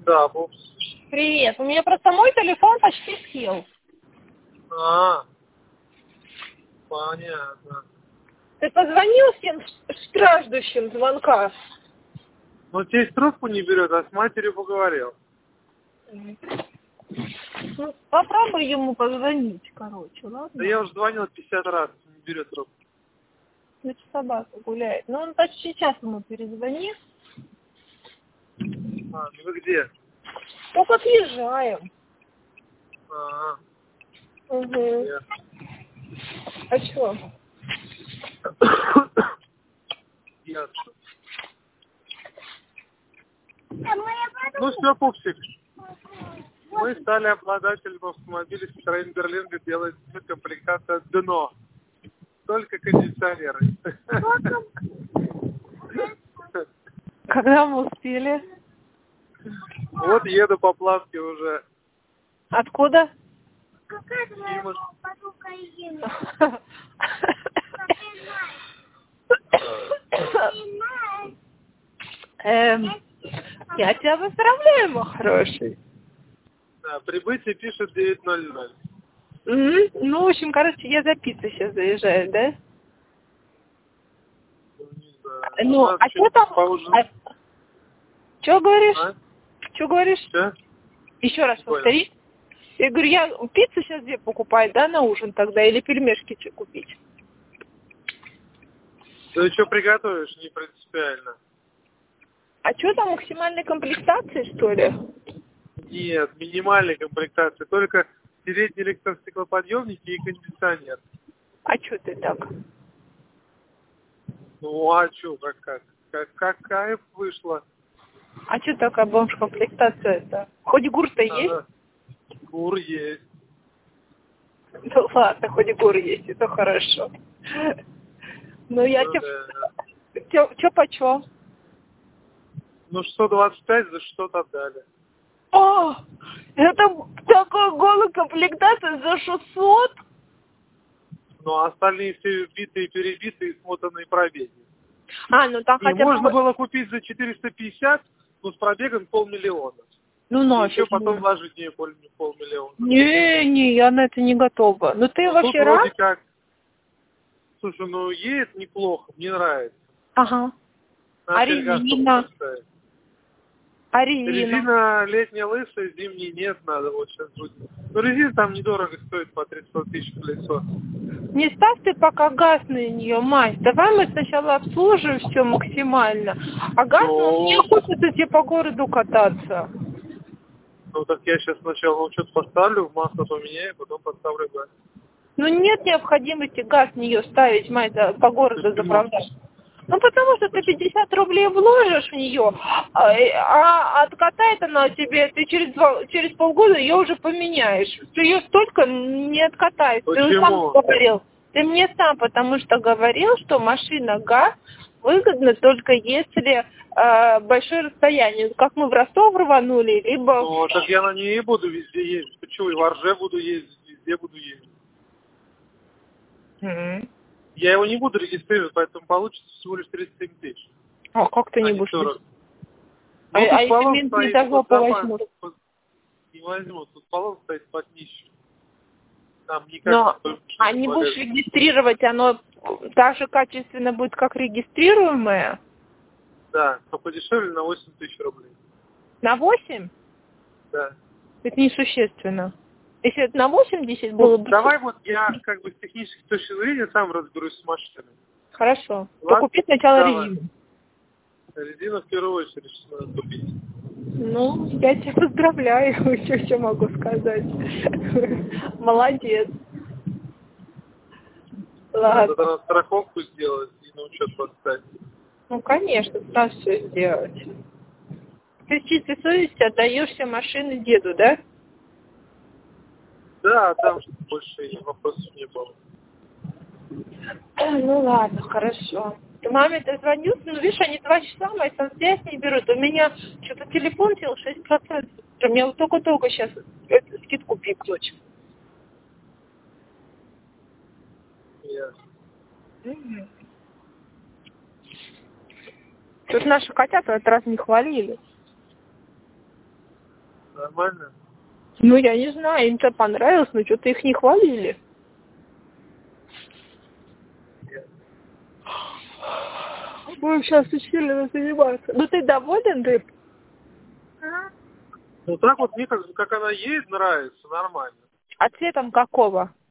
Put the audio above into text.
Да, бупс. Привет. У меня просто мой телефон почти сел. Понятно. Ты позвонил всем страждущим звонка? Ну, тесть трубку не берет, а с матерью поговорил. Ну, попробуй ему позвонить, короче, ладно? Да я уже звонил 50 раз, не берет трубку. Значит, собака гуляет. Ну, он почти сейчас ему перезвони. Ну вы где? Только отъезжаем. Угу. Я. А что? Ясно. Ну все, пупсик. Мы стали обладателем автомобиля Citroёn Berlingo, делает комплектация дно. Только кондиционеры. Когда мы успели? Вот еду по плавке уже. Откуда? Дима. Я тебя поздравляю, мой хороший. Да, прибытие пишет 9:00. Ну, в общем, короче, я за пиццей сейчас заезжаю, да? Не знаю. Ну, а что там? Что говоришь? Что говоришь? Что? Еще раз повтори. Я говорю, я пиццу сейчас где покупать, да, на ужин тогда, или пельмешки что купить? Ты что приготовишь, не принципиально. А что там, максимальной комплектации, что ли? Нет, минимальной комплектации, только передние электростеклоподъемники и кондиционер. А что ты так? Ну а что, как кайф вышло. А что такая бомж-комплектация-то? Хоть гур-то есть? Гур есть. Ну ладно, хоть гур есть, это хорошо. Ну я тебе... Чё почем? Ну 125 за что-то отдали. О, это такая голая комплектация за 600? Ну а остальные все битые, перебитые, смотанные пробеги. Ну там хотя бы... Можно было купить за 450, но с пробегом 500 000. Ну, и еще потом вложить в нее 500 000. Не, я на это не готова. Ну ты вообще тут рад? вроде как... Слушай, ну едет неплохо, мне нравится. Ага. А резина? А резина летняя лысая, зимней нет, надо вот сейчас будет. Ну резина там недорого стоит, по 300 тысяч колесо. Не ставь ты пока газ на нее, мать. Давай мы сначала обслуживаем все максимально. А газ, не хочется тебе по городу кататься. Ну так я сейчас сначала что-то поставлю, масло поменяю, потом поставлю газ. Ну нет необходимости газ в нее ставить, мать, по городу заправлять. Ну потому что ты 50 рублей вложишь в нее, а откатает она тебе, ты через полгода ее уже поменяешь. Ты ее столько не откатаешь. Ты сам говорил. Ты мне сам потому что говорил, что машина ГАЗ выгодна только если большое расстояние. Как мы в Ростов рванули, либо... Ну, так я на ней и буду везде ездить. Почему? И в Орже буду ездить, везде буду ездить. Я его не буду регистрировать, поэтому получится всего лишь 37 тысяч. А как ты не будешь? 40. А если мент не того возьмут? Не возьмут. Тут баллон стоит под нищим. Там никак... Но не будешь регистрировать, оно так же качественно будет, как регистрируемое? Да, но подешевле на 8 тысяч рублей. На 8? Да. Это несущественно. Если это на 80 было бы... Давай вот я как бы с технической точки зрения сам разберусь с машиной. Хорошо. То купи сначала резину. Резину в первую очередь надо купить. Ну, я тебя поздравляю, что могу сказать. Молодец. Ладно. Надо страховку сделать и на учет поставить. Ну, конечно, там все сделать. Ты с чистой совестью отдаешь все машины деду, да? Да, там больше вопросов не было. Ну ладно, хорошо. Маме ты звонил? Ну, видишь, они 2 часа, мои там связь не берут. У меня что-то телефон сел 6%. У меня вот только-только сейчас скидку пикнуть. Ясно. Тут наши котята в этот раз не хвалили. Нормально? Ну, я не знаю, им-то понравилось, но что-то их не хвалили. Нет. Будем сейчас усиленно заниматься. Ну, ты доволен, ты? Ну так вот мне как она едет, нравится, нормально. А цветом какого?